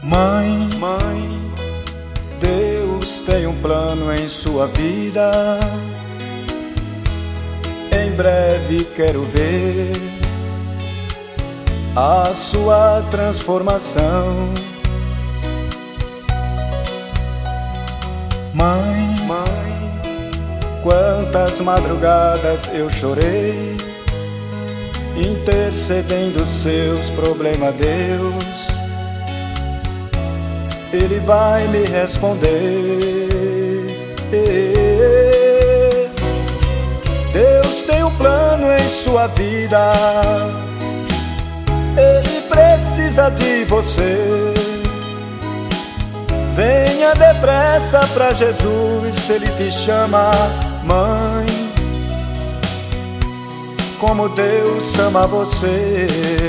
Mãe, Deus tem um plano em sua vida. Em breve quero ver a sua transformação. Mãe, quantas madrugadas eu chorei, intercedendo seus problemas a Deus. Ele vai me responder. Deus tem um plano em sua vida. Ele precisa de você. Venha depressa pra Jesus, Ele te chama. Mãe, como Deus ama você.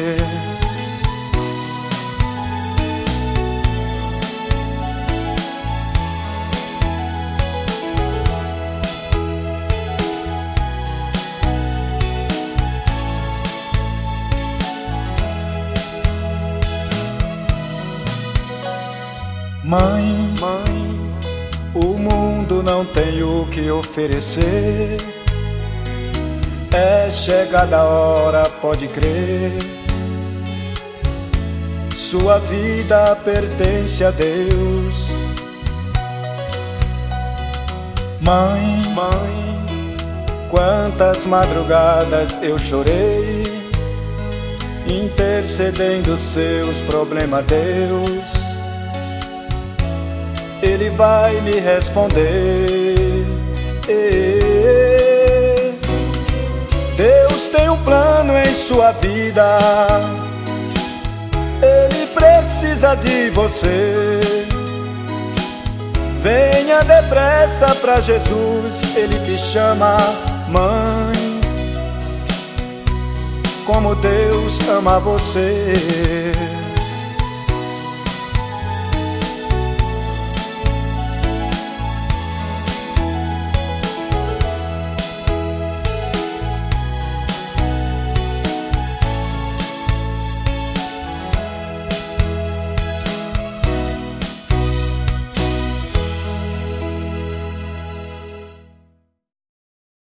Mãe, o mundo não tem o que oferecer. É chegada a hora, pode crer. Sua vida pertence a Deus. Mãe, quantas madrugadas eu chorei, intercedendo seus problemas a Deus. Ele vai me responder. Deus tem um plano em sua vida. Ele precisa de você. Venha depressa pra Jesus, Ele te chama. Mãe, como Deus ama você.